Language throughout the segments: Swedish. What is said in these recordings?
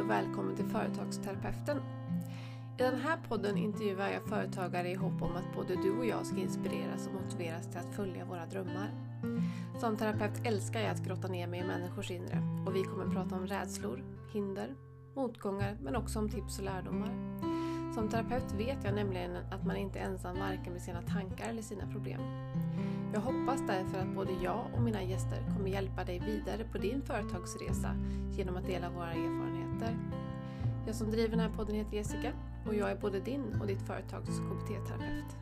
och välkommen till Företagsterapeuten. I den här podden intervjuar jag företagare i hopp om att både du och jag ska inspireras och motiveras till att följa våra drömmar. Som terapeut älskar jag att grotta ner mig i människors inre och vi kommer att prata om rädslor, hinder, motgångar men också om tips och lärdomar. Som terapeut vet jag nämligen att man inte är ensam varken med sina tankar eller sina problem. Jag hoppas därför att både jag och mina gäster kommer hjälpa dig vidare på din företagsresa genom att dela våra erfarenheter. Jag som driver den här podden heter Jessica och jag är både din och ditt företags KBT-terapeut.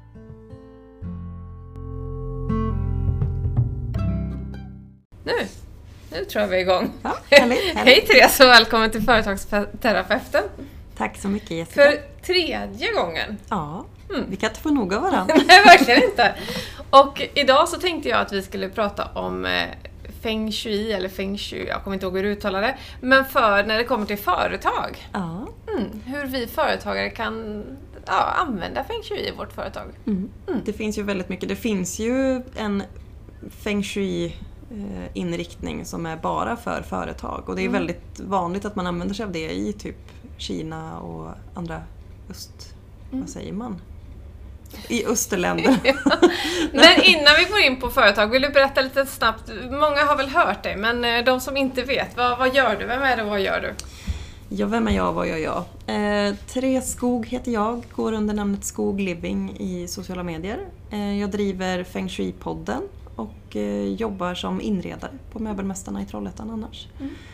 Nu tror jag vi är igång. Ja, härligt. Hej Therese och välkommen till Företagsterapeuten. Tack så mycket Jessica. För tredje gången. Ja, vi kan inte få nog av varandra. Nej, verkligen inte. Och idag så tänkte jag att vi skulle prata om Feng Shui eller Feng Shui, jag kommer inte ihåg hur du uttalar det. Men för när det kommer till företag. Ja. Hur vi företagare kan använda Feng Shui i vårt företag. Det finns ju väldigt mycket. Det finns ju en Feng Shui inriktning som är bara för företag. Och det är väldigt vanligt att man använder sig av det i typ Kina och andra vad säger man? I österländer. Men innan vi går in på företag, vill du berätta lite snabbt? Många har väl hört dig, men de som inte vet, vad gör du? Vem är det och vad gör du? Ja, vem är jag och vad gör jag? Therese Skog heter jag, går under namnet Skog Living i sociala medier. Jag driver Feng Shui-podden och jobbar som inredare på Möbelmästarna i Trollhättan annars.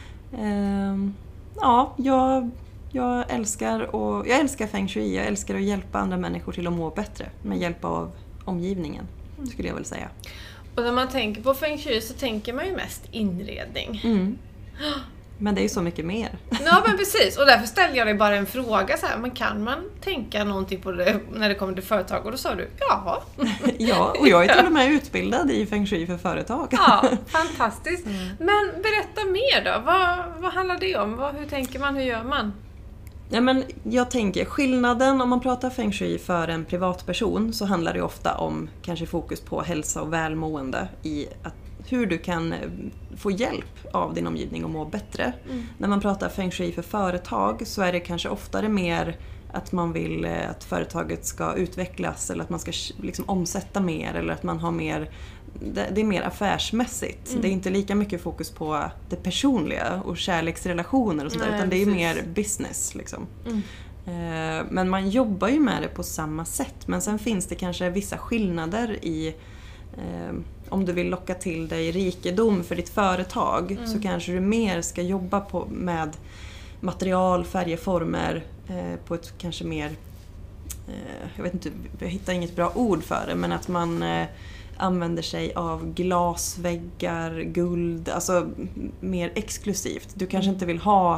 Jag älskar Feng Shui. Jag älskar att hjälpa andra människor till att må bättre med hjälp av omgivningen, skulle jag väl säga. Och när man tänker på Feng Shui så tänker man ju mest inredning. Men det är ju så mycket mer. Ja, men precis. Och därför ställde jag dig bara en fråga så här, men kan man tänka någonting på det när det kommer till företag? Och då sa du, ja. Ja, och jag är till och med utbildad i Feng Shui för företag. Ja, fantastiskt. Men berätta mer då. Vad handlar det om? Hur tänker man? Hur gör man? Ja, men jag tänker, skillnaden om man pratar Feng Shui för en privatperson så handlar det ofta om kanske fokus på hälsa och välmående i att hur du kan få hjälp av din omgivning och må bättre. När man pratar Feng Shui för företag så är det kanske oftare mer att man vill att företaget ska utvecklas eller att man ska liksom omsätta mer eller att man har mer, det är mer affärsmässigt. Det är inte lika mycket fokus på det personliga och kärleksrelationer och sådär, utan det är mer business liksom. Men man jobbar ju med det på samma sätt, men sen finns det kanske vissa skillnader i om du vill locka till dig rikedom för ditt företag så kanske du mer ska jobba med material, färger, former på ett kanske mer jag vet inte, jag hittar inget bra ord för det, men att man använder sig av glasväggar, guld, alltså mer exklusivt. Du kanske inte vill ha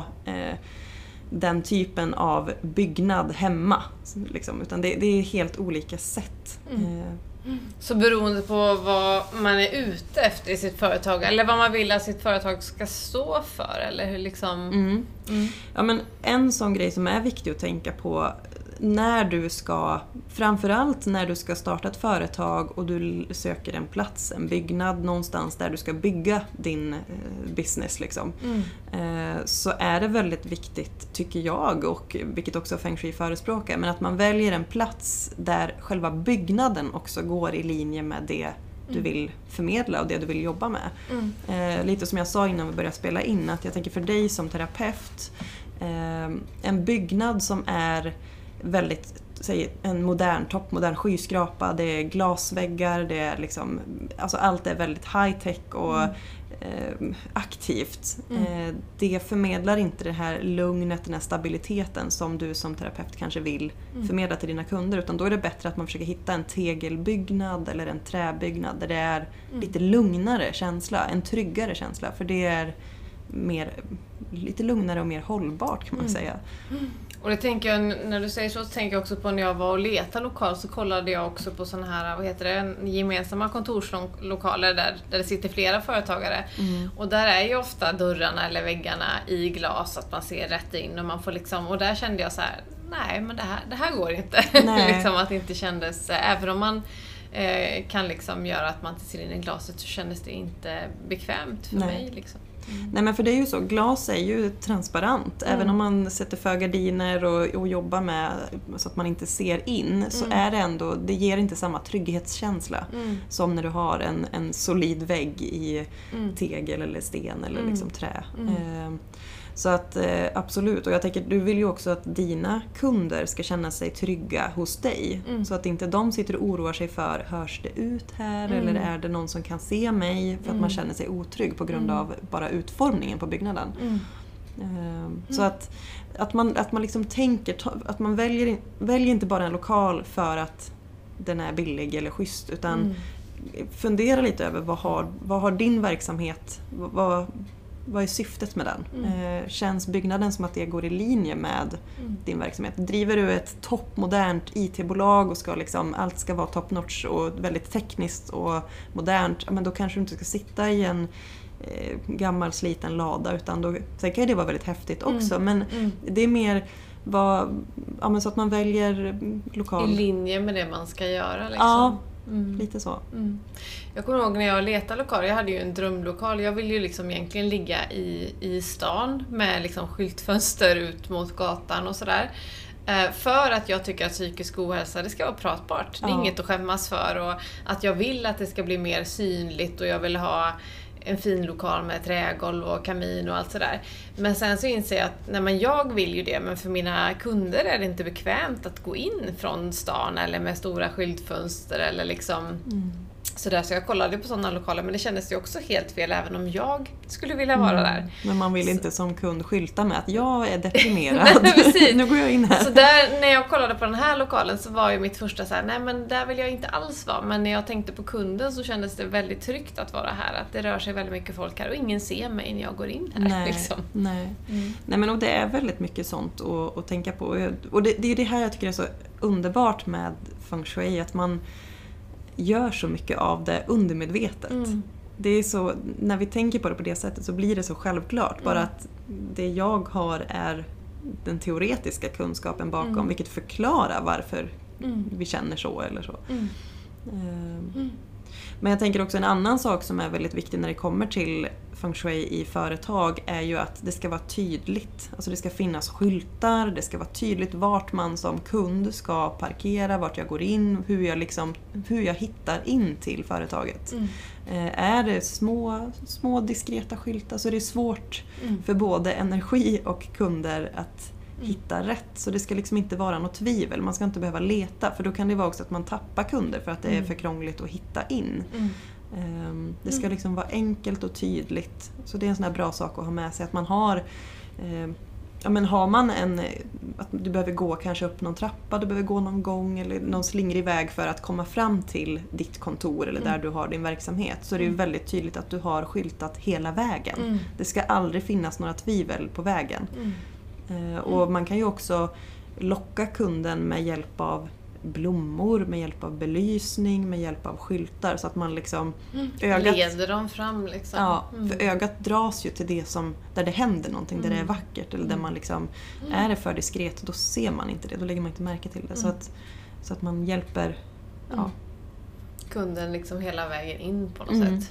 den typen av byggnad hemma liksom, utan det är helt olika sätt. Så beroende på vad man är ute efter i sitt företag eller vad man vill att sitt företag ska stå för eller hur liksom... Ja, men en sån grej som är viktig att tänka på när du ska, framförallt när du ska starta ett företag och du söker en plats, en byggnad någonstans där du ska bygga din business liksom, så är det väldigt viktigt, tycker jag, och vilket också Feng Shui förespråkar, men att man väljer en plats där själva byggnaden också går i linje med det du vill förmedla och det du vill jobba med. Lite som jag sa innan vi började spela in, att jag tänker för dig som terapeut, en byggnad som är väldigt, säg en modern skyskrapa, det är glasväggar, det är liksom, alltså allt är väldigt high-tech och aktivt. Det förmedlar inte det här lugnet, den här stabiliteten som du som terapeut kanske vill förmedla till dina kunder, utan då är det bättre att man försöker hitta en tegelbyggnad eller en träbyggnad där det är lite lugnare känsla, en tryggare känsla, för det är lite lugnare och mer hållbart kan man säga. Och det tänker jag, när du säger så tänker jag också på när jag var och letade lokal så kollade jag också på sådana här, gemensamma kontorslokaler där det sitter flera företagare. Och där är ju ofta dörrarna eller väggarna i glas, att man ser rätt in och man får liksom, och där kände jag så här, nej men det här går inte. Liksom att det inte kändes, även om man kan liksom göra att man inte ser in i glaset så kändes det inte bekvämt för mig liksom. Nej, men för det är ju så, glas är ju transparent. Även om man sätter för gardiner och jobbar med så att man inte ser in, så är det ändå, det ger inte samma trygghetskänsla som när du har en solid vägg i tegel eller sten eller liksom trä. Så att absolut, och jag tänker, du vill ju också att dina kunder ska känna sig trygga hos dig. Så att inte de sitter och oroar sig för, hörs det ut här eller är det någon som kan se mig, för att man känner sig otrygg på grund av bara utformningen på byggnaden. Så att man liksom tänker, att man väljer inte bara en lokal för att den är billig eller schysst, utan fundera lite över vad har din verksamhet, vad är syftet med den? Känns byggnaden som att det går i linje med din verksamhet? Driver du ett toppmodernt IT-bolag och ska liksom, allt ska vara top notch och väldigt tekniskt och modernt, men då kanske du inte ska sitta i en gammal sliten lada, utan då, sen kan det vara väldigt häftigt också, men det är mer så att man väljer lokal... I linje med det man ska göra liksom. Ja. Lite så. Jag kommer ihåg när jag letade lokaler, jag hade ju en drömlokal. Jag ville ju liksom egentligen ligga i stan med liksom skyltfönster ut mot gatan och sådär. För att jag tycker att psykisk ohälsa, det ska vara pratbart. Det är inget att skämmas för, och att jag vill att det ska bli mer synligt, och jag vill ha en fin lokal med trägolv och kamin och allt sådär. Men sen så inser jag att jag vill ju det, men för mina kunder är det inte bekvämt att gå in från stan eller med stora skyltfönster eller liksom sådär. Så jag kollade på sådana lokaler, men det kändes ju också helt fel även om jag skulle vilja vara där. Men man vill inte som kund skylta med att jag är deprimerad. Nu går jag in här. Så där, när jag kollade på den här lokalen, så var ju mitt första så här: nej men där vill jag inte alls vara. Men när jag tänkte på kunden så kändes det väldigt tryggt att vara här. Att det rör sig väldigt mycket folk här och ingen ser mig när jag går in här. Nej, liksom. Nej, men och det är väldigt mycket sånt att tänka på. Och det är det här jag tycker är så underbart med feng shui, att man gör så mycket av det undermedvetet. Det är så, när vi tänker på det på det sättet så blir det så självklart. Bara att det jag har är den teoretiska kunskapen bakom, vilket förklarar varför vi känner så eller så. Men jag tänker också en annan sak som är väldigt viktig när det kommer till feng shui i företag är ju att det ska vara tydligt. Alltså det ska finnas skyltar, det ska vara tydligt vart man som kund ska parkera, vart jag går in, hur jag hittar in till företaget. Är det små diskreta skyltar så är det svårt för både energi och kunder att hitta rätt. Så det ska liksom inte vara något tvivel. Man ska inte behöva leta, för då kan det vara också att man tappar kunder för att det är för krångligt att hitta in. Det ska liksom vara enkelt och tydligt. Så det är en sån här bra sak att ha med sig, att man har har man att du behöver gå kanske upp någon trappa, du behöver gå någon gång eller någon slingrig väg för att komma fram till ditt kontor eller där du har din verksamhet, så är det ju väldigt tydligt att du har skyltat hela vägen. Det ska aldrig finnas några tvivel på vägen. Och man kan ju också locka kunden med hjälp av blommor, med hjälp av belysning, med hjälp av skyltar, så att man liksom leder dem fram liksom. Ja, för ögat dras ju till det som där det händer någonting, där det är vackert, eller där man liksom är det för diskret, då ser man inte det, då lägger man inte märke till det, så att man hjälper kunden liksom hela vägen in på något sätt.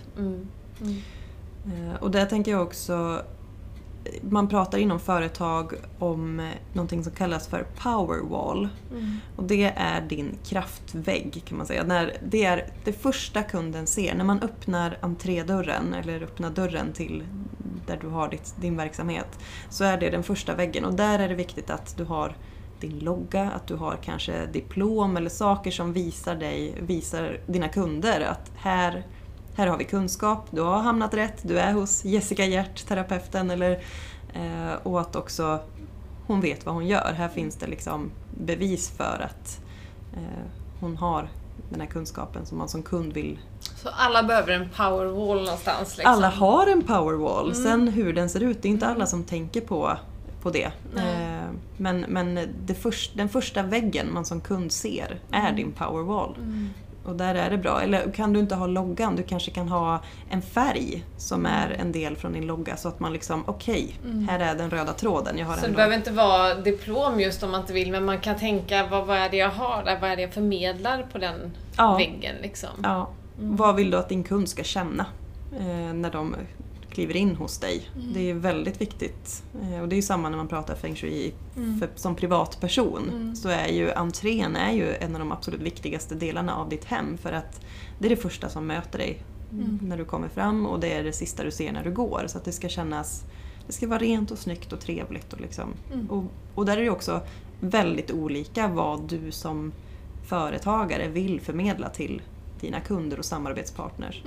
Och där tänker jag också, man pratar inom företag om någonting som kallas för powerwall. Och det är din kraftvägg, kan man säga. Det är det första kunden ser när man öppnar entrédörren eller öppnar dörren till där du har din verksamhet, så är det den första väggen. Och där är det viktigt att du har din logga, att du har kanske diplom eller saker som visar dina kunder att här har vi kunskap, du har hamnat rätt, du är hos Jessica Hjert, terapeuten, och att också hon vet vad hon gör. Här finns det liksom bevis för att hon har den här kunskapen som man som kund vill. Så alla behöver en powerwall någonstans? Liksom. Alla har en powerwall, sen hur den ser ut, det är inte alla som tänker på det. Men den första väggen man som kund ser är din powerwall. Och där är det bra. Eller kan du inte ha loggan, du kanske kan ha en färg som är en del från din logga, så att man liksom, här är den röda tråden. Jag har så det behöver inte vara diplom just om man inte vill, men man kan tänka, vad är det jag har där, vad är det jag förmedlar på den väggen liksom. Ja. Vad vill du att din kund ska känna när de kliver in hos dig. Det är väldigt viktigt. Och det är ju samma när man pratar feng shui som privatperson. Så är ju entrén är ju en av de absolut viktigaste delarna av ditt hem. För att det är det första som möter dig när du kommer fram, och det är det sista du ser när du går. Så att det ska kännas, det ska vara rent och snyggt och trevligt. Och, liksom. Och där är det också väldigt olika vad du som företagare vill förmedla till dina kunder och samarbetspartners.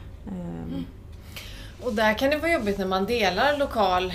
Och där kan det vara jobbigt när man delar lokal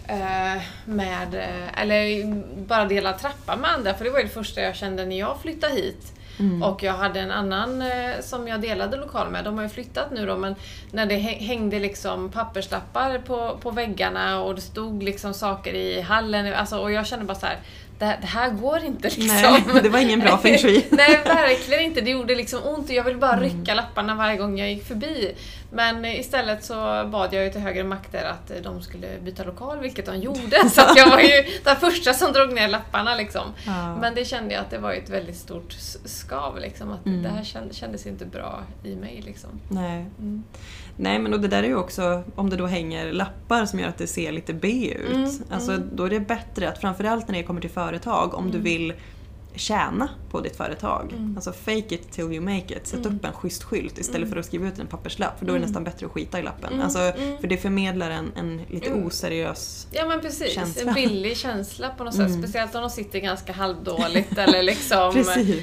med, eller bara delar trappa med andra, för det var det första jag kände när jag flyttade hit. Och jag hade en annan som jag delade lokal med. De har ju flyttat nu då, men när det hängde liksom papperslappar på väggarna och det stod liksom saker i hallen, alltså, och jag kände bara så här: det här går inte liksom. Nej, det var ingen bra feng shui. Nej, verkligen inte. Det gjorde liksom ont och jag ville bara rycka lapparna varje gång jag gick förbi. Men istället så bad jag ju till högre makter att de skulle byta lokal, vilket de gjorde. Så att jag var ju den första som drog ner lapparna liksom. Men det kände jag att det var ett väldigt stort skav liksom. Att det här kändes inte bra i mig liksom. Nej. Nej, men och det där är ju också, om det då hänger lappar som gör att det ser lite B ut. Alltså då är det bättre att, framförallt när det kommer till företag, om du vill tjäna på ditt företag. Alltså fake it till you make it. Sätt upp en schysst skylt istället för att skriva ut en papperslapp. För då är det nästan bättre att skita i lappen. Alltså, för det förmedlar en lite oseriös känsla. En billig känsla på något sätt. Speciellt om de sitter ganska halvdåligt eller liksom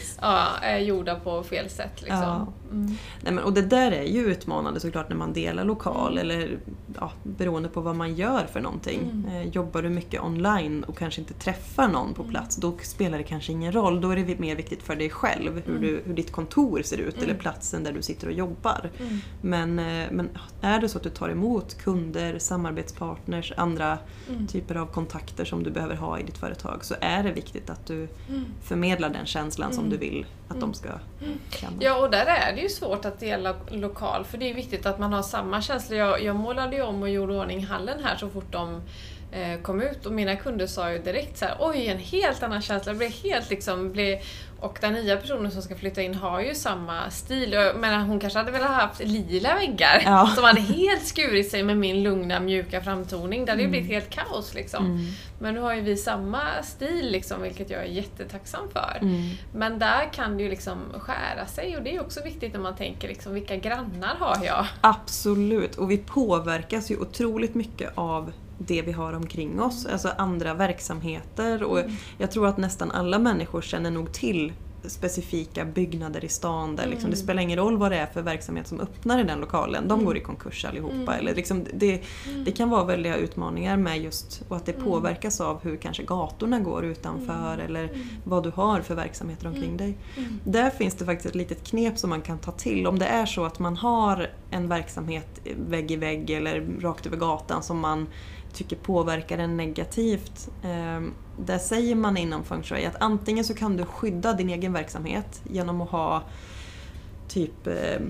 är gjorda på fel sätt. Liksom. Nej, men, och det där är ju utmanande såklart när man delar lokal eller beroende på vad man gör för någonting. Jobbar du mycket online och kanske inte träffar någon på plats, då spelar det kanske ingen roll. Då är det mer viktigt för dig själv hur ditt kontor ser ut eller platsen där du sitter och jobbar. Men är det så att du tar emot kunder, samarbetspartners, andra typer av kontakter som du behöver ha i ditt företag, så är det viktigt att du förmedlar den känslan som du vill att de ska känna. Ja, och där är det ju svårt att dela lokal, för det är viktigt att man har samma känsla. Jag målade ju om och gjorde ordning hallen här så fort de kom ut, och mina kunder sa ju direkt så här: oj, en helt annan känsla, det blev helt liksom, och den nya personen som ska flytta in har ju samma stil, men hon kanske hade velat ha haft lila väggar som hade helt skurit sig med min lugna, mjuka framtoning. Det hade ju blivit helt kaos liksom. Men nu har ju vi samma stil liksom, vilket jag är jättetacksam för. Men där kan det ju liksom skära sig, och det är också viktigt när man tänker liksom, vilka grannar har jag? Absolut, och vi påverkas ju otroligt mycket av det vi har omkring oss, alltså andra verksamheter, och jag tror att nästan alla människor känner nog till specifika byggnader i stan där liksom, det spelar ingen roll vad det är för verksamhet som öppnar i den lokalen, de går i konkurs allihopa, eller liksom, det kan vara väldiga utmaningar med just, och att det påverkas av hur kanske gatorna går utanför eller vad du har för verksamheter omkring dig. Där finns det faktiskt ett litet knep som man kan ta till om det är så att man har en verksamhet vägg i vägg eller rakt över gatan som man tycker påverkar en negativt. Där säger man inom feng shui att antingen så kan du skydda din egen verksamhet genom att ha typ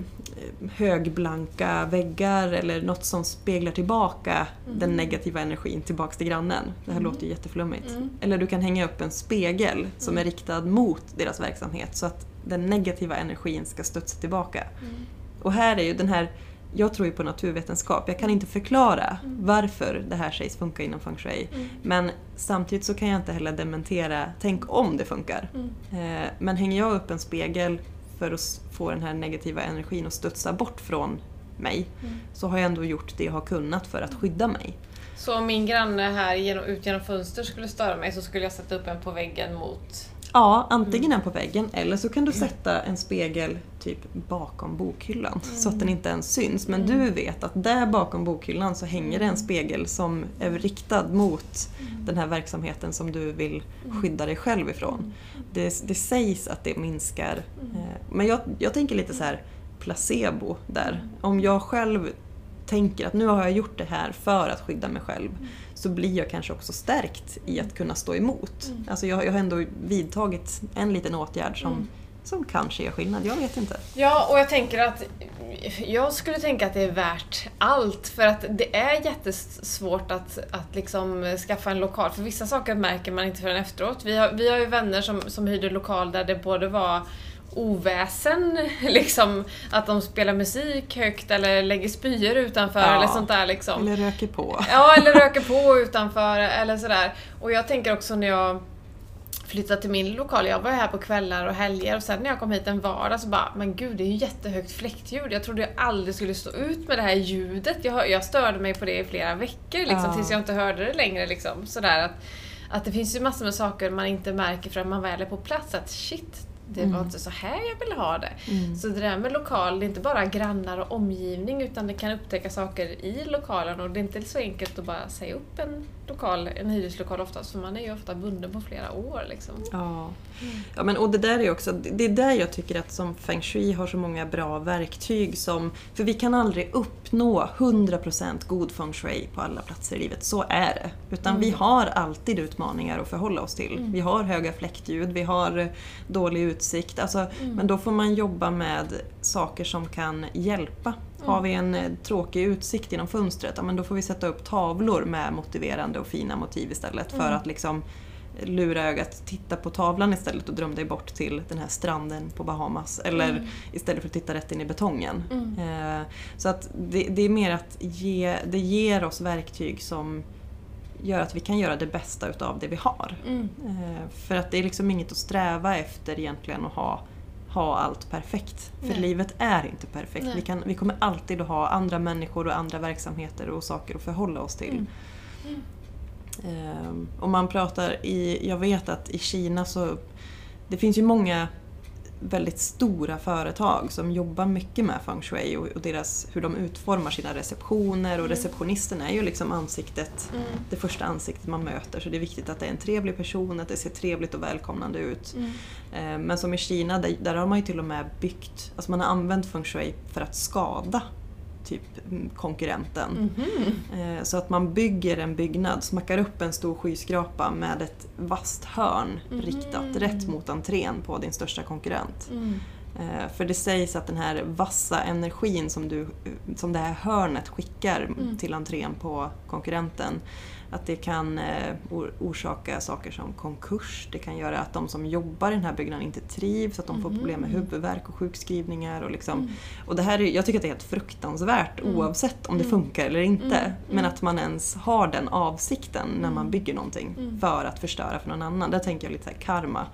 högblanka väggar eller något som speglar tillbaka den negativa energin tillbaks till grannen. Det här låter ju jätteflummigt. Eller du kan hänga upp en spegel som är riktad mot deras verksamhet så att den negativa energin ska studsa tillbaka. Och här är ju den här, jag tror ju på naturvetenskap. Jag kan inte förklara varför det här sägs funka inom feng shui. Men samtidigt så kan jag inte heller dementera, tänk om det funkar. Men hänger jag upp en spegel för att få den här negativa energin att studsa bort från mig, så har jag ändå gjort det jag har kunnat för att skydda mig. Så om min granne här ut genom fönster skulle störa mig, så skulle jag sätta upp en på väggen mot... Ja, antingen en på väggen eller så kan du sätta en spegel typ bakom bokhyllan så att den inte ens syns. Men du vet att där bakom bokhyllan så hänger det en spegel som är riktad mot den här verksamheten som du vill skydda dig själv ifrån. Det sägs att det minskar. Men jag tänker lite så här placebo där. Om jag själv tänker att nu har jag gjort det här för att skydda mig själv, så blir jag kanske också stärkt i att kunna stå emot. Alltså jag har ändå vidtagit en liten åtgärd som kanske gör skillnad, jag vet inte. Ja, och jag skulle tänka att det är värt allt, för att det är jättesvårt att liksom skaffa en lokal, för vissa saker märker man inte förrän efteråt. Vi har ju vänner som hyrde lokal där det både var oväsen, liksom att de spelar musik högt eller lägger spyor utanför eller sånt där liksom. Eller röker på. Ja, eller röker på utanför eller sådär. Och jag tänker också när jag flyttade till min lokal, jag var här på kvällar och helger och sen när jag kom hit en vardag så bara, men gud, det är ju jättehögt fläktljud. Jag trodde jag aldrig skulle stå ut med det här ljudet. Jag störde mig på det i flera veckor liksom, tills jag inte hörde det längre liksom. Sådär att det finns ju massor med saker man inte märker förrän man väl är på plats, att shit, det var inte så här jag ville ha det. Så det där med lokal, det är inte bara grannar och omgivning, utan det kan upptäcka saker i lokalen, och det är inte så enkelt att bara säga upp en hyreslokal oftast, för man är ju ofta bunden på flera år liksom. Ja, men och det där är också, det är där jag tycker att som Feng Shui har så många bra verktyg för vi kan aldrig uppnå 100% god Feng Shui på alla platser i livet, så är det. Utan vi har alltid utmaningar att förhålla oss till. Vi har höga fläktljud, vi har dålig utsikt, men då får man jobba med saker som kan hjälpa. Har vi en tråkig utsikt genom fönstret, men då får vi sätta upp tavlor med motiverande och fina motiv istället för att liksom lura ögat, titta på tavlan istället och drömma dig bort till den här stranden på Bahamas, eller istället för att titta rätt in i betongen. Så att det är mer att det ger oss verktyg som gör att vi kan göra det bästa utav det vi har. För att det är liksom inget att sträva efter egentligen att ha allt perfekt. För livet är inte perfekt. Vi kommer alltid att ha andra människor och andra verksamheter och saker att förhålla oss till. Om man pratar jag vet att i Kina så det finns ju många väldigt stora företag som jobbar mycket med Feng Shui och hur de utformar sina receptioner, och receptionisten är ju liksom ansiktet, det första ansiktet man möter, så det är viktigt att det är en trevlig person, att det ser trevligt och välkomnande ut. Men som i Kina, där har man ju till och med man har använt Feng Shui för att skada typ konkurrenten. Så att man bygger en byggnad, smackar upp en stor skyskrapa med ett vasst hörn riktat rätt mot entrén på din största konkurrent. För det sägs att den här vassa energin som det här hörnet skickar till entrén på konkurrenten, att det kan orsaka saker som konkurs. Det kan göra att de som jobbar i den här byggnaden inte trivs, att de får problem med huvudvärk och sjukskrivningar. Och, liksom. Och det här jag tycker att det är helt fruktansvärt oavsett om det funkar eller inte. Men att man ens har den avsikten när man bygger någonting för att förstöra för någon annan. Där tänker jag lite så här karma.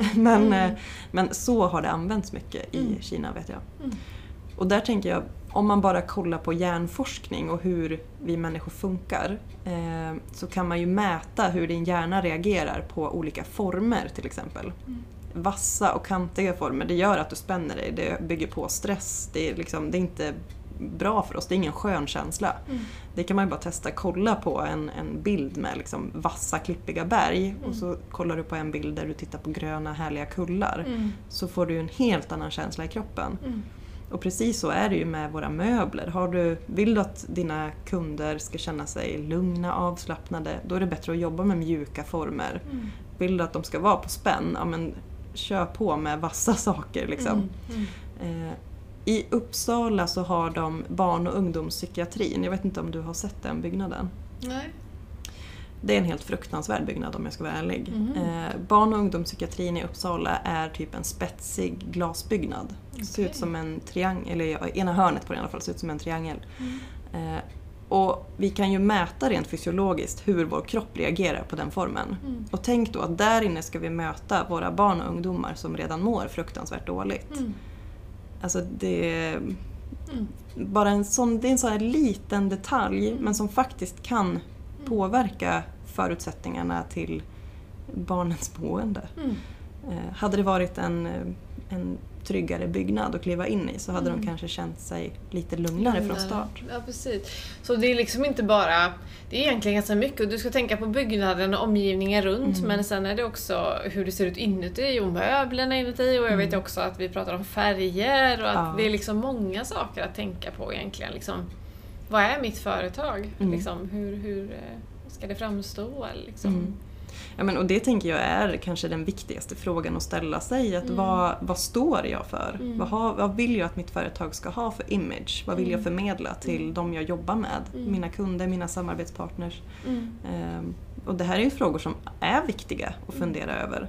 Men så har det använts mycket i Kina, vet jag. Och där tänker jag, om man bara kollar på hjärnforskning och hur vi människor funkar, så kan man ju mäta hur din hjärna reagerar på olika former till exempel. Vassa och kantiga former, det gör att du spänner dig, det bygger på stress, det är inte bra för oss, det är ingen skön känsla. Det kan man ju bara testa, kolla på en bild med liksom vassa klippiga berg och så kollar du på en bild där du tittar på gröna härliga kullar, så får du en helt annan känsla i kroppen. Och precis så är det ju med våra möbler. Vill du att dina kunder ska känna sig lugna, avslappnade, då är det bättre att jobba med mjuka former. Vill du att de ska vara på spänn, kör på med vassa saker. Liksom. I Uppsala så har de barn- och ungdomspsykiatrin. Jag vet inte om du har sett den byggnaden? Nej. Det är en helt fruktansvärd byggnad om jag ska vara ärlig. Barn- och ungdomspsykiatrin i Uppsala är typ en spetsig glasbyggnad. Det ser ut som en triangel, eller ena hörnet på det i alla fall ser ut som en triangel. Och vi kan ju mäta rent fysiologiskt hur vår kropp reagerar på den formen. Och tänk då att där inne ska vi möta våra barn och ungdomar som redan mår fruktansvärt dåligt. Alltså det är bara det är en sån här liten detalj, men som faktiskt kan påverka förutsättningarna till barnens boende. Hade det varit en tryggare byggnad att kliva in i, så hade de kanske känt sig lite lugnare från start. Ja, precis. Så det är liksom inte bara, det är egentligen ganska mycket, och du ska tänka på byggnaden och omgivningen runt, men sen är det också hur det ser ut inuti och möblerna inuti, och jag vet också att vi pratar om färger och att det är liksom många saker att tänka på egentligen. Liksom, vad är mitt företag? Liksom, hur ska det framstå? Liksom? Ja, men, och det tänker jag är kanske den viktigaste frågan att ställa sig. Att vad står jag för? Vad vill jag att mitt företag ska ha för image? Vad vill jag förmedla till de jag jobbar med? Mina kunder, mina samarbetspartners. Och det här är ju frågor som är viktiga att fundera över.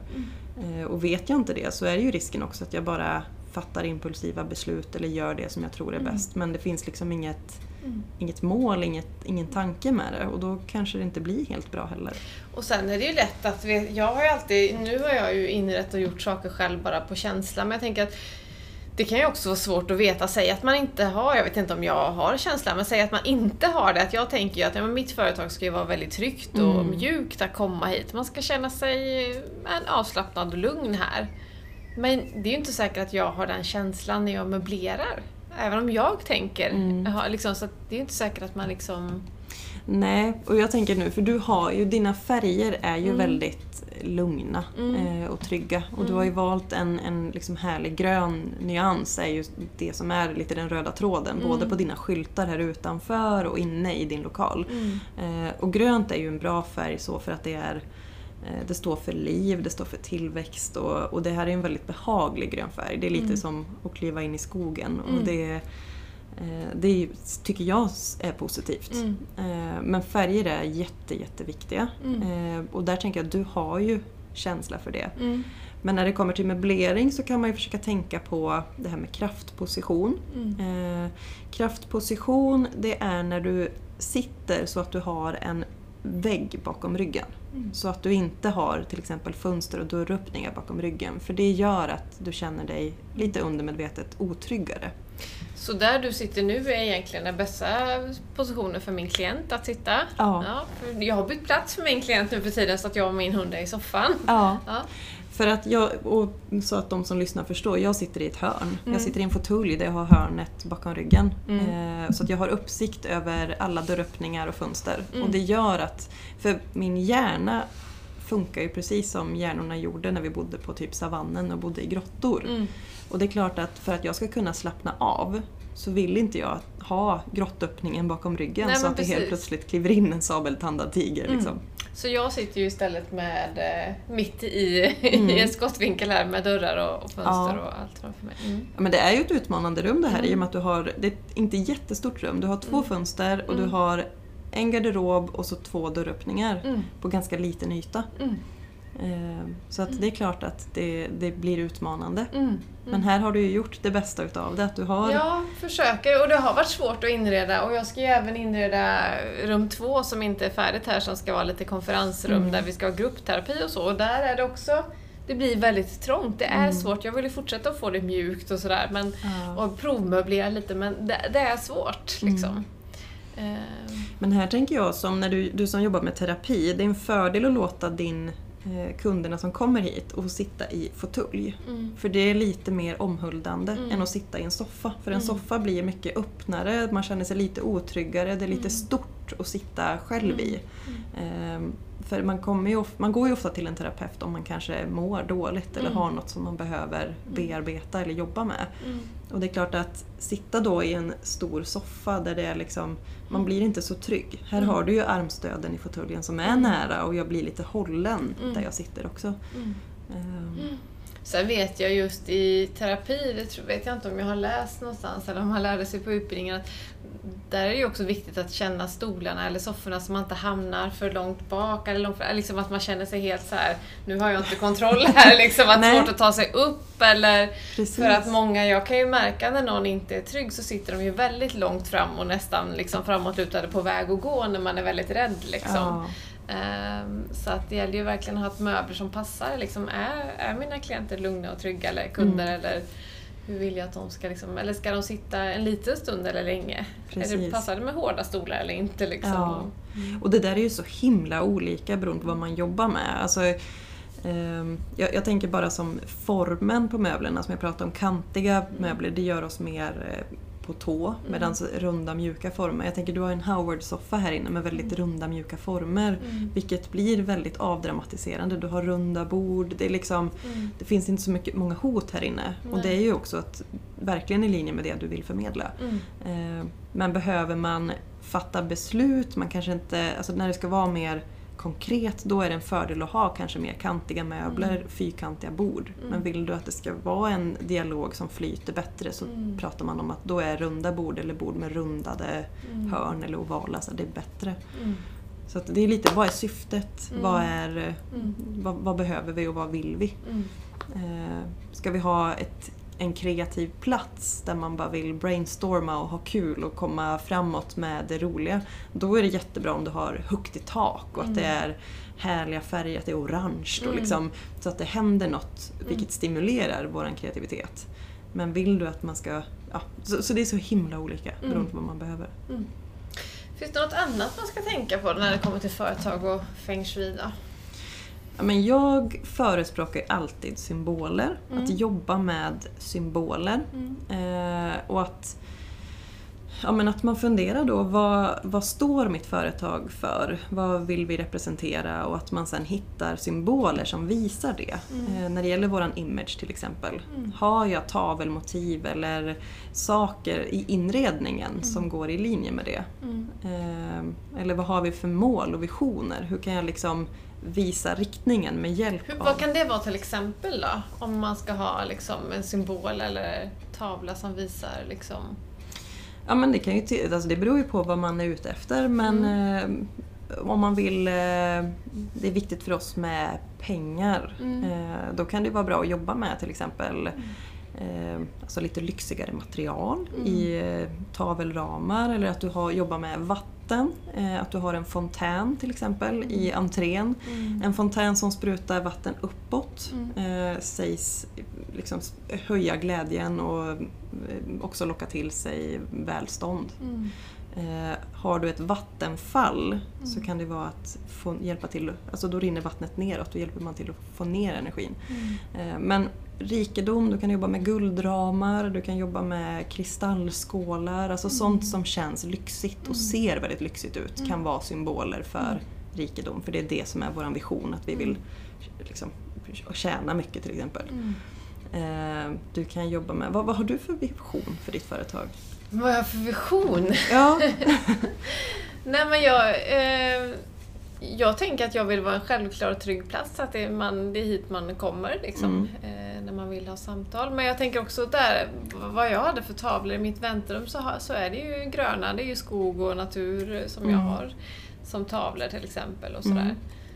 Och vet jag inte det så är det ju risken också att jag bara fattar impulsiva beslut eller gör det som jag tror är bäst. Men det finns liksom inget mål, ingen tanke med det, och då kanske det inte blir helt bra heller. Och sen är det ju lätt att nu har jag ju inrett och gjort saker själv bara på känsla, men jag tänker att det kan ju också vara svårt att veta. Säg att man inte har, jag vet inte om jag har känsla, men säg att man inte har det. Att jag tänker ju att mitt företag ska ju vara väldigt tryggt och mjukt att komma hit. Man ska känna sig avslappnad och lugn här. Men det är ju inte säkert att jag har den känslan när jag möblerar. Även om jag tänker. Liksom, så att det är ju inte säkert att man liksom... Nej, och jag tänker nu, för du har ju, dina färger är ju väldigt lugna och trygga. Och du har ju valt en liksom härlig grön nyans, är ju det som är lite den röda tråden. Både på dina skyltar här utanför och inne i din lokal. Och grönt är ju en bra färg så för att det står för liv, det står för tillväxt, och det här är en väldigt behaglig grön färg. Det är lite som att kliva in i skogen, och det tycker jag är positivt. Men färger är jätteviktiga. Och där tänker jag att du har ju känsla för det. Men när det kommer till möblering så kan man ju försöka tänka på det här med kraftposition. Kraftposition, det är när du sitter så att du har en vägg bakom ryggen. Så att du inte har till exempel fönster och dörröppningar bakom ryggen. För det gör att du känner dig lite undermedvetet otryggare. Så där du sitter nu är egentligen den bästa positionen för min klient att sitta? Ja, för jag har bytt plats för min klient nu för tiden så att jag och min hund är i soffan. Ja. För att så att de som lyssnar förstår, jag sitter i ett hörn. Jag sitter i en fåtölj där jag har hörnet bakom ryggen. Så att jag har uppsikt över alla dörröppningar och fönster. Och det gör att, för min hjärna funkar ju precis som hjärnorna gjorde när vi bodde på typ savannen och bodde i grottor. Och det är klart att för att jag ska kunna slappna av så vill inte jag ha grottöppningen bakom ryggen. Nej, så att det helt plötsligt kliver in en sabeltandad tiger. Liksom. Så jag sitter ju istället med mitt i en skottvinkel här med dörrar och fönster och allt framför mig. Ja, men det är ju ett utmanande rum det här i och med att du har, det är inte ett jättestort rum. Du har 2 fönster och du har en garderob och så 2 dörröppningar på ganska liten yta. Så att det är klart att det blir utmanande. Men här har du ju gjort det bästa utav det. Att du har... Jag försöker, och det har varit svårt att inreda. Och jag ska ju även inreda rum 2 som inte är färdigt här, som ska vara lite konferensrum där vi ska ha gruppterapi och så. Och där är det också, det blir väldigt trångt. Det är svårt. Jag vill ju fortsätta att få det mjukt och sådär. Och provmöblera lite, men det är svårt liksom. Men här tänker jag, som när du som jobbar med terapi, det är en fördel att låta kunderna som kommer hit och sitta i fåtölj. För det är lite mer omhuldande än att sitta i en soffa. För en soffa blir mycket öppnare, man känner sig lite otryggare, det är lite stort att sitta själv i. För man går ju ofta till en terapeut om man kanske mår dåligt eller har något som man behöver bearbeta eller jobba med. Och det är klart att sitta då i en stor soffa där det är liksom, man blir inte så trygg. Här har du ju armstöden i fåtöljen som är nära, och jag blir lite hållen där jag sitter också. Sen vet jag just i terapi, vet jag inte om jag har läst någonstans eller om man lärde sig på utbildningen, att där är det ju också viktigt att känna stolarna eller sofforna så man inte hamnar för långt bak eller långt fram, liksom att man känner sig helt så här: nu har jag inte kontroll här, liksom att det är svårt att ta sig upp, eller för att många, jag kan ju märka när någon inte är trygg så sitter de ju väldigt långt fram och nästan liksom framåtlutade på väg att gå när man är väldigt rädd liksom. Så att det gäller ju verkligen att ha ett möbler som passar liksom. Är mina klienter lugna och trygga, eller kunder eller hur vill jag att de ska liksom, eller ska de sitta en liten stund eller länge? Passar det med hårda stolar eller inte liksom? Och det där är ju så himla olika beroende på vad man jobbar med. Alltså, jag tänker bara som formen på möblerna, som jag pratade om, kantiga möbler, det gör oss mer på tå, medan runda mjuka former. Jag tänker, du har en Howard-soffa här inne med väldigt runda mjuka former, vilket blir väldigt avdramatiserande. Du har runda bord, det är liksom, det finns inte så många hot här inne. Och det är ju också verkligen i linje med det du vill förmedla. Men behöver man fatta beslut, man kanske inte, alltså när det ska vara mer konkret, då är det en fördel att ha kanske mer kantiga möbler, fyrkantiga bord. Men vill du att det ska vara en dialog som flyter bättre, så pratar man om att då är runda bord eller bord med rundade hörn eller ovala, så det är bättre. Så att det är lite, vad är syftet? Vad behöver vi och vad vill vi? Ska vi ha en kreativ plats där man bara vill brainstorma och ha kul och komma framåt med det roliga? Då är det jättebra om du har högt i tak och att det är härliga färger, att det är orange och liksom, så att det händer något vilket stimulerar våran kreativitet. Men vill du att man ska... Ja, så det är så himla olika beroende på vad man behöver. Finns det något annat man ska tänka på när det kommer till företag och feng shui då? Ja, men jag förespråkar alltid symboler. Att jobba med symboler. Och att man funderar då, vad står mitt företag för? Vad vill vi representera? Och att man sen hittar symboler som visar det. När det gäller våran image till exempel. Har jag tavelmotiv eller saker i inredningen som går i linje med det? Eller vad har vi för mål och visioner? Hur kan jag liksom visa riktningen med hjälp av... Vad kan det vara till exempel då? Om man ska ha liksom en symbol eller tavla som visar liksom... Ja, men det kan ju det beror ju på vad man är ute efter, men om man vill, det är viktigt för oss med pengar, då kan det vara bra att jobba med till exempel alltså lite lyxigare material i tavelramar, eller att du jobbar med vatten, att du har en fontän till exempel i entrén. En fontän som sprutar vatten uppåt sägs liksom höja glädjen och också locka till sig välstånd. Har du ett vattenfall så kan det vara att hjälpa till, alltså då rinner vattnet neråt och hjälper man till att få ner energin. Men rikedom, du kan jobba med guldramar, du kan jobba med kristallskålar, alltså sånt som känns lyxigt och ser väldigt lyxigt ut kan vara symboler för rikedom, för det är det som är vår vision, att vi vill liksom tjäna mycket till exempel. Du kan jobba med, vad har du för vision för ditt företag? Vad har jag för vision? Ja. Nej, men jag tänker att jag vill vara en självklar och trygg plats, att det är hit man kommer liksom, när man vill ha samtal. Men jag tänker också där, vad jag hade för tavlor i mitt väntrum, så är det ju gröna, det är ju skog och natur som jag har som tavlor till exempel och sådär.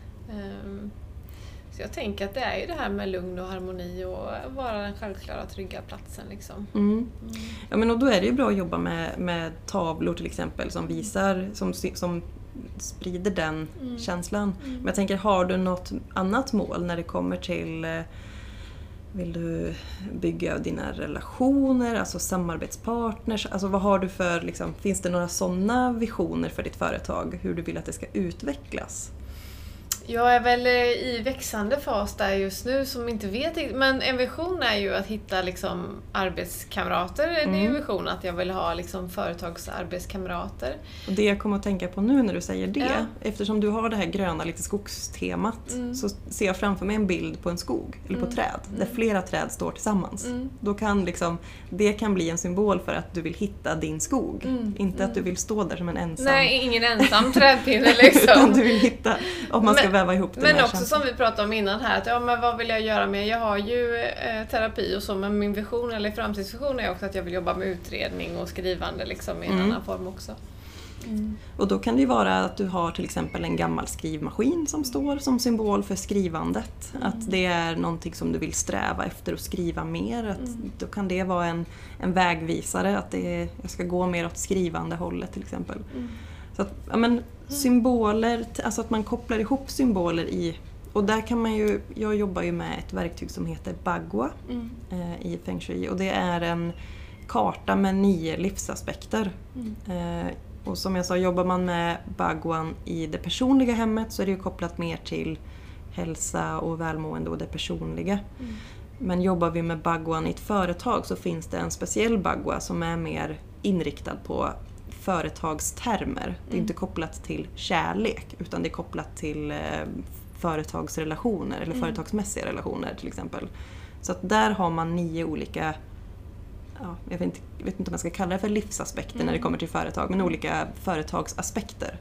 Så jag tänker att det är ju det här med lugn och harmoni och vara den självklara trygga platsen liksom. Ja, men och då är det ju bra att jobba med tavlor till exempel som visar, som sprider den känslan. Men jag tänker, har du något annat mål när det kommer till, vill du bygga dina relationer, alltså samarbetspartners, alltså vad har du för liksom, finns det några sådana visioner för ditt företag, hur du vill att det ska utvecklas? Jag är väl i växande fas där just nu som inte vet, men en vision är ju att hitta liksom arbetskamrater. Det är en vision att jag vill ha liksom företagsarbetskamrater. Och det jag kommer att tänka på nu när du säger det, eftersom du har det här gröna lite skogstemat, så ser jag framför mig en bild på en skog eller på träd där flera träd står tillsammans. Då kan liksom, det kan bli en symbol för att du vill hitta din skog. Inte att du vill stå där som en ensam. Nej, ingen ensam trädpinne liksom. Utan du vill hitta, om man ska väva ihop det. Men också som vi pratade om innan här, att men vad vill jag göra med? Jag har ju terapi och så, men min vision eller framtidsvision är också att jag vill jobba med utredning och skrivande liksom, i en annan form också. Och då kan det ju vara att du har till exempel en gammal skrivmaskin som står som symbol för skrivandet. Att det är någonting som du vill sträva efter att skriva mer. Att då kan det vara en vägvisare, att jag ska gå mer åt skrivande hållet till exempel. Så att, ja, men symboler, alltså att man kopplar ihop symboler i, och där kan man ju, jag jobbar ju med ett verktyg som heter Bagua i Feng Shui, och det är en karta med 9 livsaspekter. Och som jag sa, jobbar man med Baguan i det personliga hemmet så är det ju kopplat mer till hälsa och välmående och det personliga. Men jobbar vi med Baguan i ett företag så finns det en speciell Bagua som är mer inriktad på företagstermer. Det är inte kopplat till kärlek, utan det är kopplat till företagsrelationer eller företagsmässiga relationer till exempel. Så att där har man 9 olika, jag vet inte om man ska kalla det för livsaspekter när det kommer till företag, men olika företagsaspekter.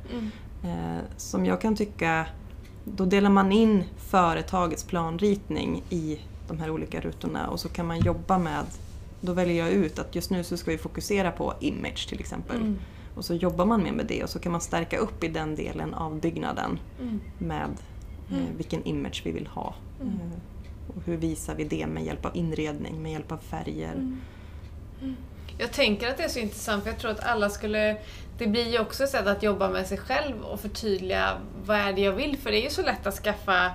Som jag kan tycka, då delar man in företagets planritning i de här olika rutorna, och så kan man jobba med, då väljer jag ut att just nu så ska vi fokusera på image till exempel. Och så jobbar man med det och så kan man stärka upp i den delen av byggnaden med vilken image vi vill ha. Och hur visar vi det med hjälp av inredning, med hjälp av färger. Jag tänker att det är så intressant för jag tror att alla skulle... Det blir ju också ett sätt att jobba med sig själv och förtydliga vad är det jag vill. För det är ju så lätt att skaffa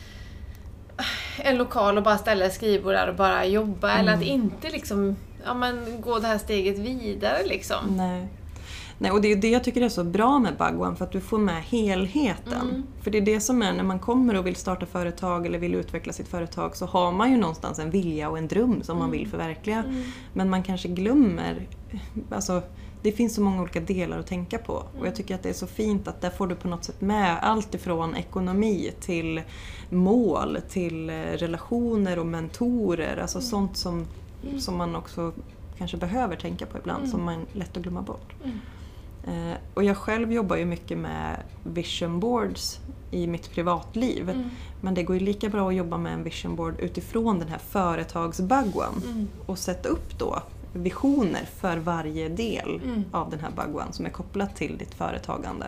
en lokal och bara ställa ett skrivbord där och bara jobba. Eller att inte liksom, gå det här steget vidare liksom. Nej, och det är det jag tycker är så bra med Bagwan, för att du får med helheten. För det är det som är när man kommer och vill starta företag eller vill utveckla sitt företag, så har man ju någonstans en vilja och en dröm som man vill förverkliga. Men man kanske glömmer, alltså det finns så många olika delar att tänka på. Och jag tycker att det är så fint att där får du på något sätt med allt ifrån ekonomi till mål, till relationer och mentorer. Alltså sånt som man också kanske behöver tänka på ibland, som man lätt att glömma bort. Och jag själv jobbar ju mycket med vision boards i mitt privatliv. Men det går ju lika bra att jobba med en vision board utifrån den här företagsbagwan. Och sätta upp då visioner för varje del av den här bagwan som är kopplat till ditt företagande.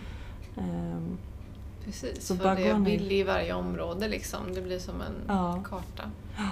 Precis, så för det vill i varje område liksom. Det blir som en karta.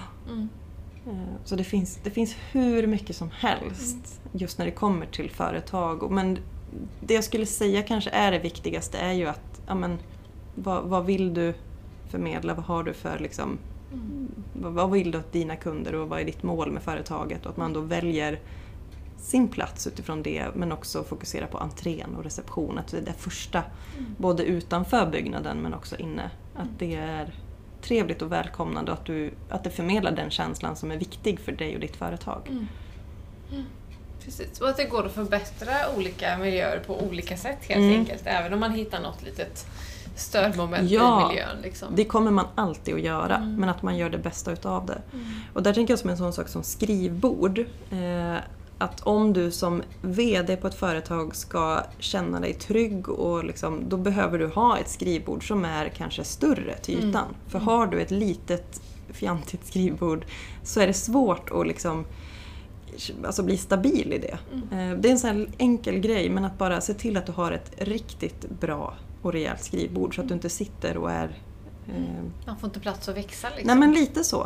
Så det finns hur mycket som helst just när det kommer till företag. Men det jag skulle säga kanske är det viktigaste är ju att vad vill du förmedla? Vad har du för liksom, vad vill du åt dina kunder och vad är ditt mål med företaget? Och att man då väljer sin plats utifrån det, men också fokusera på entrén och reception. Att det är det första, både utanför byggnaden men också inne. Att det är trevligt och välkomnande och att det förmedlar den känslan som är viktig för dig och ditt företag. Precis, och att det går att förbättra olika miljöer på olika sätt helt enkelt. Även om man hittar något litet störmoment i miljön. Liksom. Det kommer man alltid att göra, men att man gör det bästa utav det. Och där tänker jag som en sån sak som skrivbord. Att om du som vd på ett företag ska känna dig trygg och liksom, då behöver du ha ett skrivbord som är kanske större till ytan. För har du ett litet fjantigt skrivbord så är det svårt att liksom, alltså bli stabil i det. Det är en sån här enkel grej, men att bara se till att du har ett riktigt bra och rejält skrivbord så att du inte sitter och är... Man får inte plats att växa liksom. Nej, men lite så.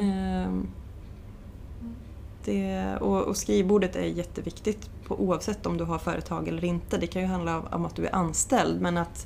Och skrivbordet är jätteviktigt oavsett om du har företag eller inte. Det kan ju handla om att du är anställd, men att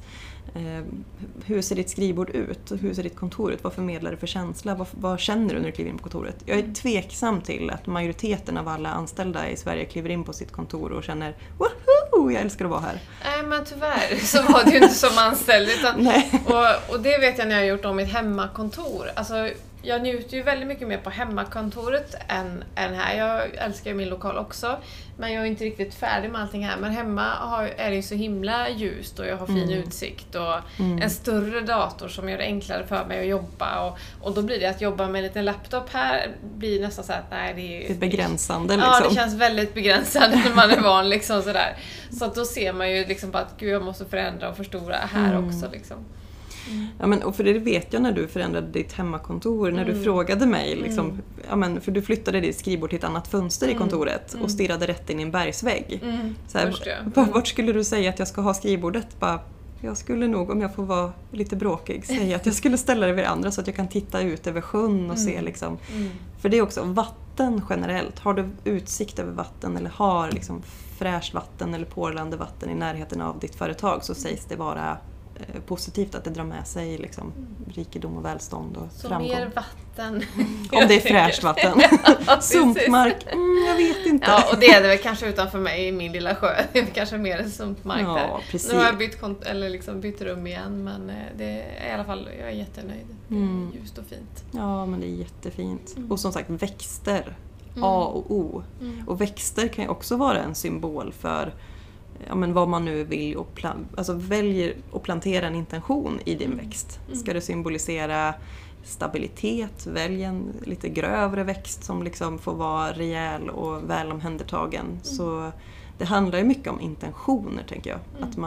hur ser ditt skrivbord ut? Hur ser ditt kontor ut? Vad förmedlar det för känsla? Vad känner du när du kliver in på kontoret? Jag är tveksam till att majoriteten av alla anställda i Sverige kliver in på sitt kontor och känner woho, jag älskar att vara här. Nej, men tyvärr så var det ju inte som anställd. Utan, och det vet jag när jag har gjort om mitt hemmakontor. Alltså, jag njuter ju väldigt mycket mer på hemmakontoret än här. Jag älskar ju min lokal också. Men jag är inte riktigt färdig med allting här. Men hemma är det ju så himla ljust och jag har fin utsikt. Och en större dator som gör det enklare för mig att jobba. Och då blir det att jobba med en liten laptop här blir nästan så att nej, det är begränsande liksom. Ja, det känns väldigt begränsande när man är van liksom sådär. Så att då ser man ju liksom bara att gud, jag måste förändra och förstora här också liksom. Ja, men, och för det vet jag när du förändrade ditt hemmakontor, när du frågade mig liksom, för du flyttade ditt skrivbord till ett annat fönster i kontoret och stirrade rätt in i en bergsvägg. Så här, vart skulle du säga att jag ska ha skrivbordet? Jag skulle nog, om jag får vara lite bråkig, säga att jag skulle ställa det vid andra så att jag kan titta ut över sjön och se liksom. För det är också vatten generellt. Har du utsikt över vatten eller har liksom fräscht vatten eller porlande vatten i närheten av ditt företag, så sägs det vara positivt, att det drar med sig liksom, rikedom och välstånd och så framgång. mer vatten. Om det är fräscht vatten. Sumpmark, jag vet inte. Ja, och det är det väl kanske utanför mig i min lilla sjö. Det är kanske mer en sumpmark där. Precis. Nu har jag bytt rum igen, men det är i alla fall, jag är jättenöjd. Det är ljust och fint. Ja, men det är jättefint. Och som sagt, växter. A och O. Och växter kan ju också vara en symbol för vad man nu vill väljer att plantera en intention i din växt. Ska det symbolisera stabilitet, välj en lite grövre växt som liksom får vara rejäl och väl omhändertagen. Så det handlar ju mycket om intentioner, tänker jag. Att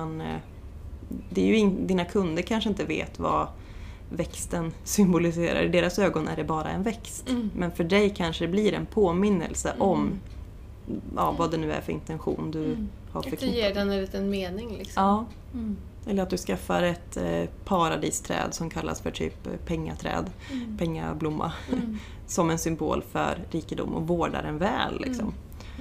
det är ju dina kunder kanske inte vet vad växten symboliserar. I deras ögon är det bara en växt. Men för dig kanske det blir en påminnelse om vad det nu är för intention du har förknippat. Det ger den en liten mening liksom. Ja. Eller att du skaffar ett paradisträd som kallas för typ pengaträd, pengablomma, som en symbol för rikedom och vårdar den väl. Liksom.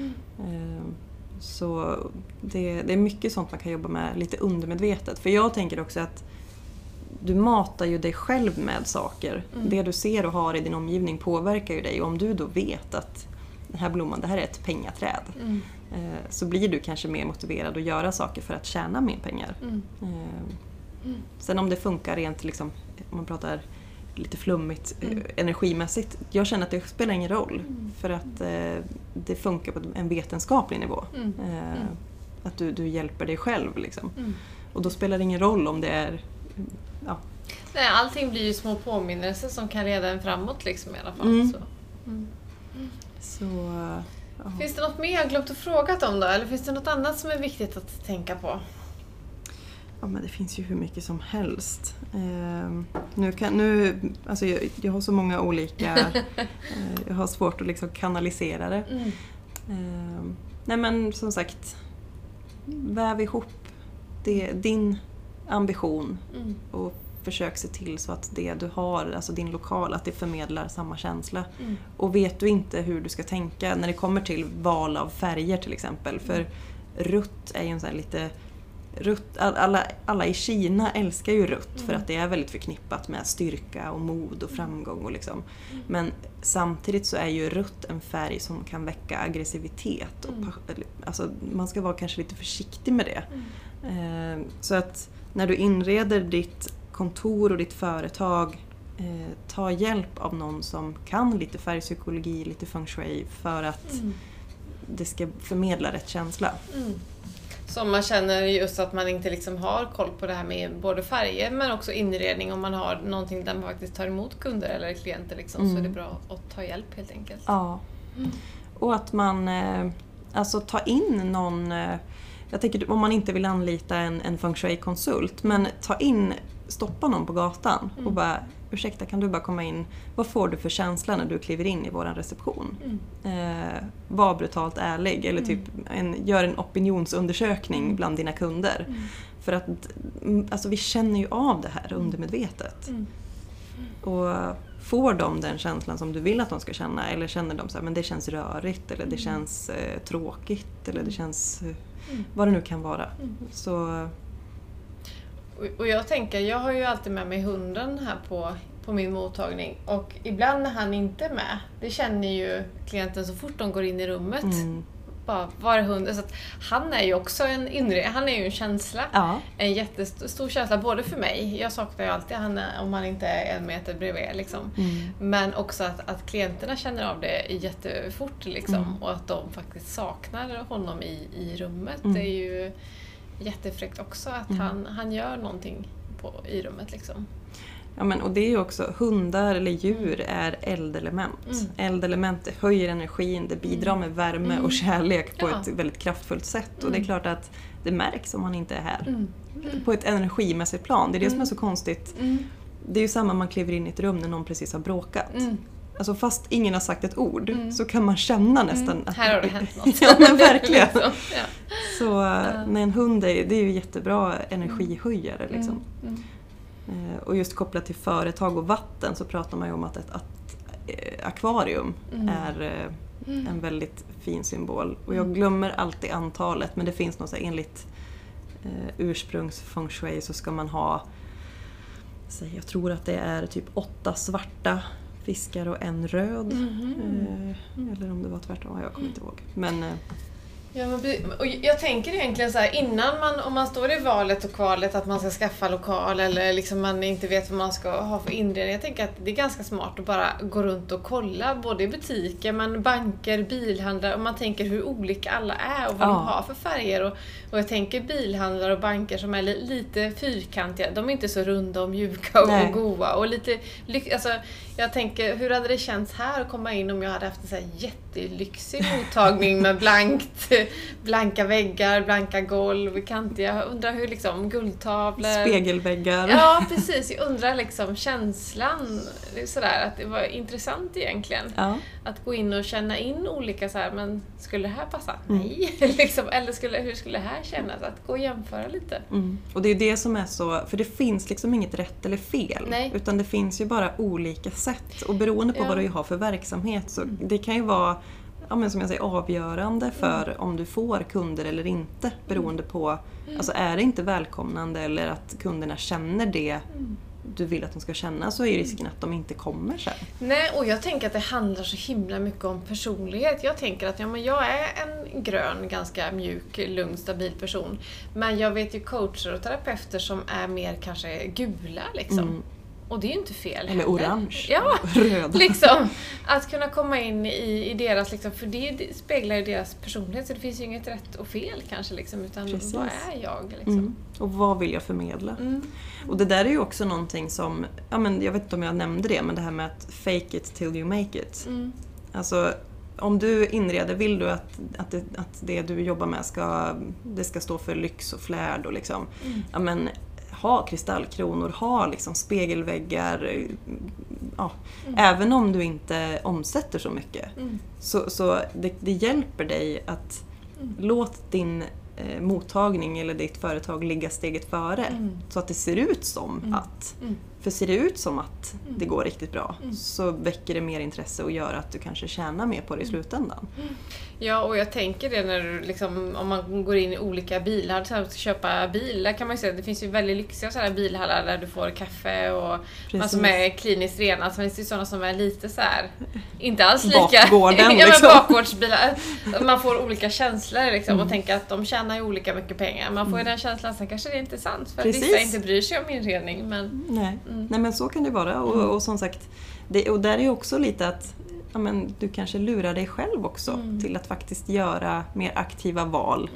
Så det är mycket sånt man kan jobba med lite undermedvetet. För jag tänker också att du matar ju dig själv med saker. Det du ser och har i din omgivning påverkar ju dig. Och om du då vet att den här blomman, det här är ett pengaträd, så blir du kanske mer motiverad att göra saker för att tjäna mer pengar. Sen om det funkar rent, liksom, om man pratar lite flummigt energimässigt, jag känner att det spelar ingen roll. För att det funkar på en vetenskaplig nivå. Att du hjälper dig själv. Liksom. Och då spelar det ingen roll om det är... Ja. Nej, allting blir ju små påminnelser som kan leda en framåt liksom, i alla fall. Så, ja. Finns det något mer jag glömt att fråga om då? Eller finns det något annat som är viktigt att tänka på? Ja, men det finns ju hur mycket som helst. Alltså jag har så många olika... jag har svårt att liksom kanalisera det. Nej, men som sagt, väv ihop din ambition och försök se till så att det du har, alltså din lokal, att det förmedlar samma känsla. Och vet du inte hur du ska tänka när det kommer till val av färger till exempel, för rött är ju en sån här lite... Rött, alla i Kina älskar ju rött för att det är väldigt förknippat med styrka och mod och framgång och liksom. Men samtidigt så är ju rött en färg som kan väcka aggressivitet och alltså man ska vara kanske lite försiktig med det. Så att när du inreder ditt kontor och ditt företag, ta hjälp av någon som kan lite färgpsykologi, lite feng shui, för att det ska förmedla rätt känsla. Så man känner just att man inte liksom har koll på det här med både färger men också inredning, om man har någonting där man faktiskt tar emot kunder eller klienter liksom, så är det bra att ta hjälp helt enkelt. Ja. Och att man alltså ta in någon, jag tänker om man inte vill anlita en feng shui-konsult, men stoppa någon på gatan och bara, ursäkta, kan du bara komma in, vad får du för känsla när du kliver in i våran reception? Var brutalt ärlig, eller typ gör en opinionsundersökning bland dina kunder. För att alltså, vi känner ju av det här undermedvetet. Och får de den känslan som du vill att de ska känna, eller känner de så här, men det känns rörigt, eller det känns tråkigt, eller det känns vad det nu kan vara. Så... Och jag tänker, jag har ju alltid med mig hunden här på min mottagning. Och ibland när han inte är med, det känner ju klienten så fort de går in i rummet. Bara, var är hunden? Så att han är ju också han är ju en känsla. Ja. En jättestor känsla, både för mig. Jag saknar ju alltid han om han inte är 1 meter bredvid. Liksom. Men också att klienterna känner av det jättefort. Liksom, och att de faktiskt saknar honom i rummet. Det är ju... jättefräckt också att han gör någonting i rummet liksom. Ja, men och det är ju också, hundar eller djur är eldelement. Eldelement höjer energin, det bidrar med värme och kärlek på ett väldigt kraftfullt sätt. Och det är klart att det märks om man inte är här. På ett energimässigt plan, det är det som är så konstigt. Det är ju samma man kliver in i ett rum när någon precis har bråkat. Alltså fast ingen har sagt ett ord så kan man känna nästan att... Här har det hänt något. Ja, men verkligen. Så när en hund det är ju jättebra energihöjare liksom. Och just kopplat till företag och vatten så pratar man ju om att ett akvarium är en väldigt fin symbol. Och jag glömmer alltid antalet, men det finns något så här, enligt ursprungs feng shui så ska man ha, så jag tror att det är typ 8 svarta fiskar och 1 röd. Eller om det var tvärtom, jag kommer inte ihåg. Men... Ja, och jag tänker egentligen så här, innan om man står i valet och kvalet att man ska skaffa lokal eller liksom man inte vet vad man ska ha för inredning. Jag tänker att det är ganska smart att bara gå runt och kolla, både i butiker, men banker, bilhandlare, och man tänker hur olika alla är och vad de har för färger. Och jag tänker bilhandlare och banker som är lite fyrkantiga, de är inte så runda och mjuka och goa. Och lite, alltså, jag tänker, hur hade det känts här att komma in om jag hade haft en så här jättelyxig mottagning med blankt blanka väggar, blanka golv, kantiga. Jag undrar hur liksom guldtavlor... Spegelväggar. Ja, precis. Jag undrar liksom känslan. Det är sådär att det var intressant egentligen. Ja. Att gå in och känna in olika så här, men skulle det här passa? Nej. liksom, eller hur skulle det här kännas? Att gå och jämföra lite. Och det är det som är så, för det finns liksom inget rätt eller fel. Nej. Utan det finns ju bara olika sätt. Och beroende på vad du har för verksamhet så det kan ju vara, ja, men som jag säger, avgörande för om du får kunder eller inte. Beroende på, alltså är det inte välkomnande eller att kunderna känner det du vill att de ska känna, så är risken att de inte kommer sen. Nej, och jag tänker att det handlar så himla mycket om personlighet. Jag tänker att men jag är en grön, ganska mjuk, lugn, stabil person. Men jag vet ju coacher och terapeuter som är mer kanske gula liksom. Och det är ju inte fel. Eller orange. Ja, röda. Liksom. Att kunna komma in i deras, liksom, för det speglar ju deras personlighet. Så det finns ju inget rätt och fel kanske, liksom, utan Precis. vad är jag? Liksom. Och vad vill jag förmedla? Och det där är ju också någonting som, ja, men jag vet inte om jag nämnde det, men det här med att fake it till you make it. Alltså, om du inreder, vill du att det du jobbar med ska stå för lyx och flärd och liksom, ja, men ha kristallkronor, ha liksom spegelväggar, ja. Även om du inte omsätter så mycket. Så det hjälper dig att låt din mottagning eller ditt företag ligga steget före. Så att det ser ut som att, för ser det ut som att det går riktigt bra, så väcker det mer intresse och gör att du kanske tjänar mer på det i slutändan. Ja, och jag tänker det när du liksom, om man går in i olika bilhallar, så här, ska köpa bil, där kan man ju säga att det finns ju väldigt lyxiga så här bilhallar där du får kaffe och man som är kliniskt rena. Så finns det ju sådana som är lite så här, inte alls lika. Bakgården, ja, liksom. Bakgårdsbilar. Man får olika känslor liksom, och tänker att de tjänar ju olika mycket pengar. Man får ju den känslan, sen kanske det är inte sant för att vissa inte bryr sig om inredning. Men... Nej, men så kan det vara. Och som sagt, och där är ju också lite att, ja, men du kanske lurar dig själv också till att faktiskt göra mer aktiva val.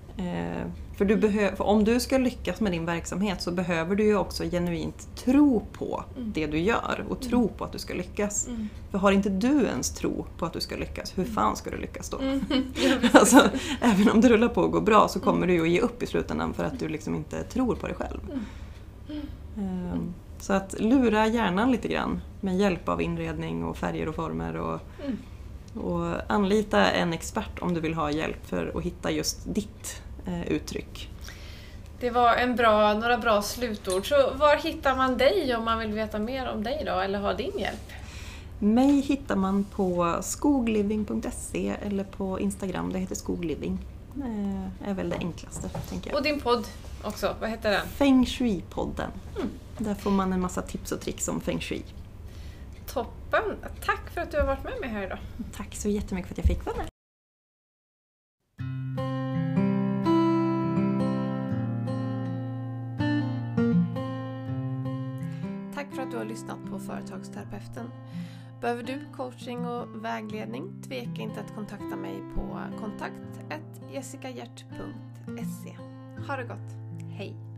För om du ska lyckas med din verksamhet så behöver du ju också genuint tro på det du gör och tro på att du ska lyckas. För har inte du ens tro på att du ska lyckas, hur fan ska du lyckas då? Alltså, även om det rullar på och går bra så kommer du ju att ge upp i slutändan för att du liksom inte tror på dig själv. Så att lura hjärnan lite grann med hjälp av inredning och färger och former och anlita en expert om du vill ha hjälp för att hitta just ditt uttryck. Det var några bra slutord. Så var hittar man dig om man vill veta mer om dig då, eller ha din hjälp? Mig hittar man på skogliving.se eller på Instagram, det heter skogliving. Är väl det enklaste, tänker jag. Och din podd också, vad heter den? Feng Shui-podden. Där får man en massa tips och tricks om Feng Shui. Toppen! Tack för att du har varit med mig här idag. Tack så jättemycket för att jag fick vara med. Tack för att du har lyssnat på Företagsterapeuten. Behöver du coaching och vägledning? Tveka inte att kontakta mig på kontakt@jessicahjert.se. Ha det gott! Hej!